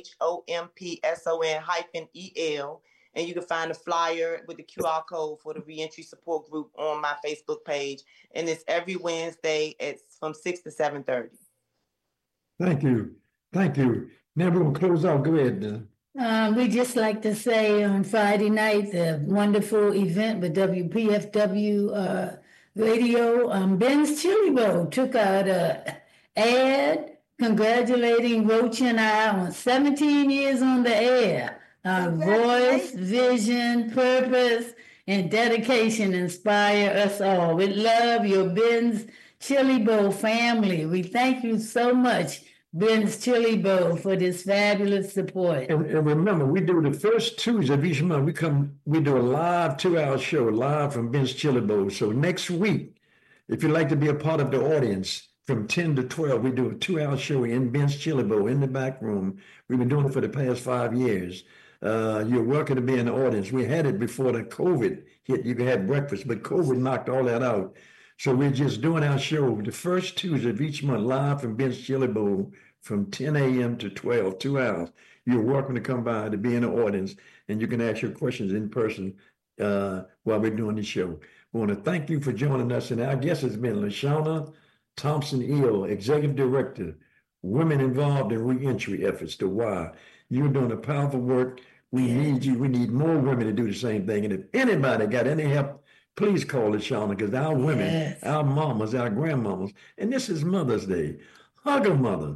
THOMPSON-EL. And you can find the flyer with the QR code for the reentry support group on my Facebook page. And it's every Wednesday from 6 to 7:30. Thank you. Thank you. Now we're going to close out. Go ahead. We just like to say on Friday night, the wonderful event with WPFW radio, Ben's Chili Bowl took out an ad congratulating Roach and I on 17 years on the air. Our voice, vision, purpose, and dedication inspire us all. With love, your Ben's Chili Bowl family. We thank you so much, Ben's Chili Bowl, for this fabulous support. And remember, we do the first Tuesday of each month. We do a live 2-hour show live from Ben's Chili Bowl. So next week, if you'd like to be a part of the audience, from 10 to 12, we do a 2-hour show in Ben's Chili Bowl in the back room. We've been doing it for the past 5 years. You're welcome to be in the audience. We had it before the COVID hit. You could have breakfast, but COVID knocked all that out. So we're just doing our show the first Tuesday of each month live from Ben's Chili Bowl from 10 a.m. to 12, 2 hours. You're welcome to come by to be in the audience, and you can ask your questions in person while we're doing the show. We want to thank you for joining us, and our guest has been LaShawna Thompson-El, Executive Director, Women Involved in Reentry Efforts, the WIRE. You're doing a powerful work. We need you. We need more women to do the same thing. And if anybody got any help, please call LaShawna, because our women, our mamas, our grandmamas, and this is Mother's Day. Hug a mother.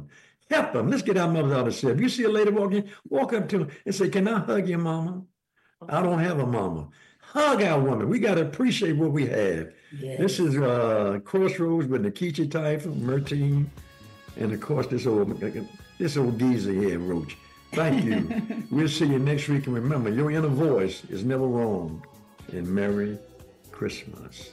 Help them. Let's get our mothers out of self. If you see a lady walking, walk up to her and say, can I hug your mama? I don't have a mama. Hug our woman. We got to appreciate what we have. Yes. This is Crossroads with Nikichi Typhon, Mertine, and of course this old geezer here, Roach. Thank you. We'll see you next week. And remember, your inner voice is never wrong. And Merry Christmas.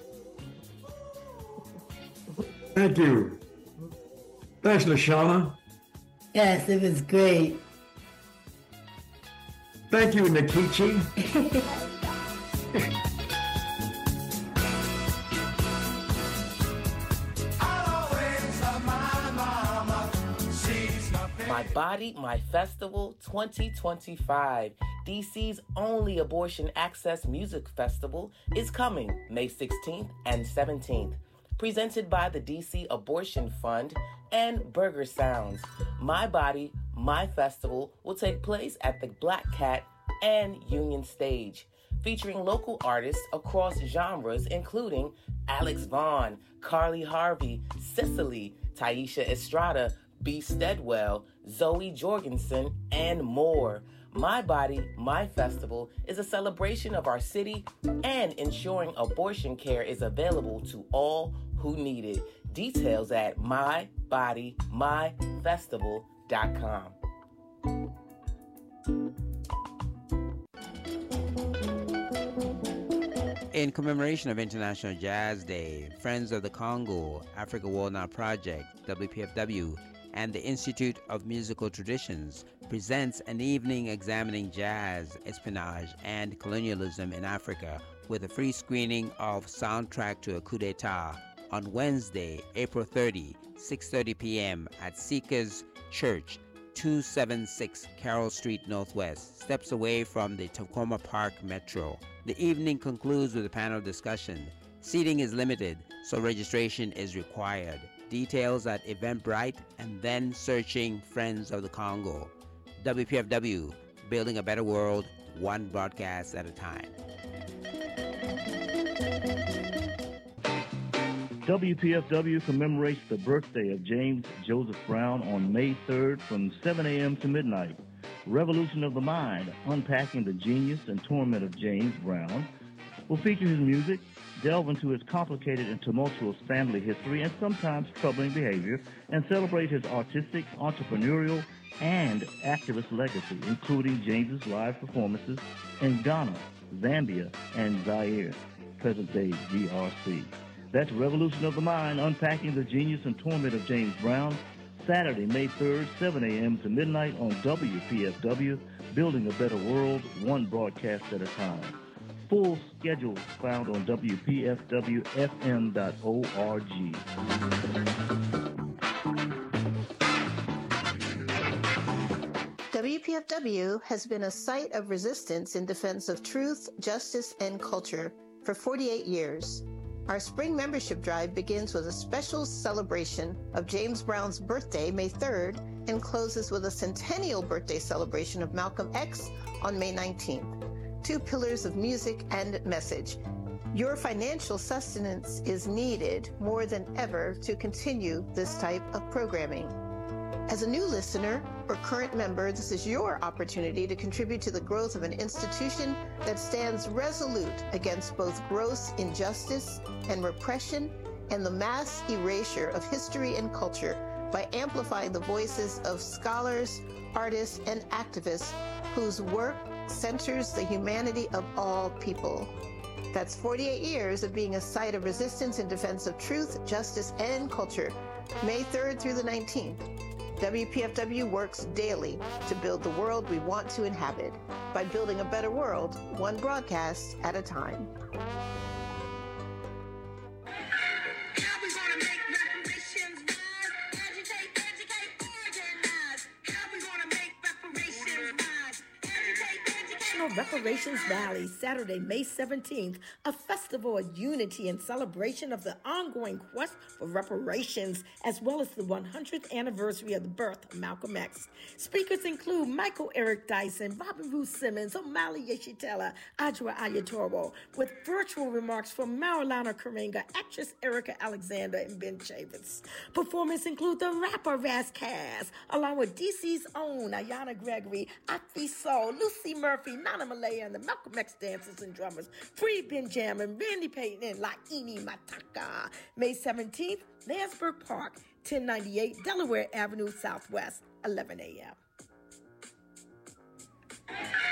Thank you. Thanks, LaShawna. Yes, it was great. Thank you, Nikichi. My Body, My Festival 2025, DC's only abortion access music festival, is coming May 16th and 17th. Presented by the DC Abortion Fund and Burger Sounds. My Body, My Festival will take place at the Black Cat and Union Stage, featuring local artists across genres including Alex Vaughn, Carly Harvey, Cicely, Taisha Estrada, B. Steadwell, Zoe Jorgensen, and more. My Body, My Festival is a celebration of our city and ensuring abortion care is available to all who need it. Details at mybodymyfestival.com. In commemoration of International Jazz Day, Friends of the Congo, Africa World Now Project, WPFW, and the Institute of Musical Traditions presents an evening examining jazz, espionage, and colonialism in Africa with a free screening of Soundtrack to a Coup d'etat on Wednesday, April 30, 6:30 p.m. at Seekers Church, 276 Carroll Street Northwest, steps away from the Tacoma Park Metro. The evening concludes with a panel discussion. Seating is limited, so registration is required. Details at Eventbrite and then searching Friends of the Congo. WPFW, building a better world, one broadcast at a time. WPFW commemorates the birthday of James Joseph Brown on May 3rd from 7 a.m. to midnight. Revolution of the Mind, unpacking the genius and torment of James Brown, will feature his music, delve into his complicated and tumultuous family history and sometimes troubling behavior, and celebrate his artistic, entrepreneurial, and activist legacy, including James's live performances in Ghana, Zambia, and Zaire, present-day DRC. That's Revolution of the Mind, unpacking the genius and torment of James Brown, Saturday, May 3rd, 7 a.m. to midnight on WPFW, building a better world, one broadcast at a time. Full schedule found on WPFWFM.org. WPFW has been a site of resistance in defense of truth, justice, and culture for 48 years. Our spring membership drive begins with a special celebration of James Brown's birthday, May 3rd, and closes with a centennial birthday celebration of Malcolm X on May 19th. Two pillars of music and message. Your financial sustenance is needed more than ever to continue this type of programming. As a new listener or current member, this is your opportunity to contribute to the growth of an institution that stands resolute against both gross injustice and repression and the mass erasure of history and culture by amplifying the voices of scholars, artists, and activists whose work centers the humanity of all people. That's 48 years of being a site of resistance in defense of truth, justice, and culture. May 3rd through the 19th. WPFW works daily to build the world we want to inhabit by building a better world, one broadcast at a time. for Reparations Rally, Saturday, May 17th, a festival of unity and celebration of the ongoing quest for reparations, as well as the 100th anniversary of the birth of Malcolm X. Speakers include Michael Eric Dyson, Robin Ruth Simmons, O'Malley Yeshitela, Adjoa Ayatoro, with virtual remarks from Marilana Karenga, actress Erica Alexander, and Ben Chavis. Performers include the rapper Raz Kaz, along with DC's own Ayana Gregory, Afi Soul, Lucy Murphy, Nana Malaya, and the Malcolm X dancers and drummers, Free Benjamin, Randy Payton, and Laini Mataka. May 17th, Landsberg Park, 1098 Delaware Avenue Southwest, 11 a.m.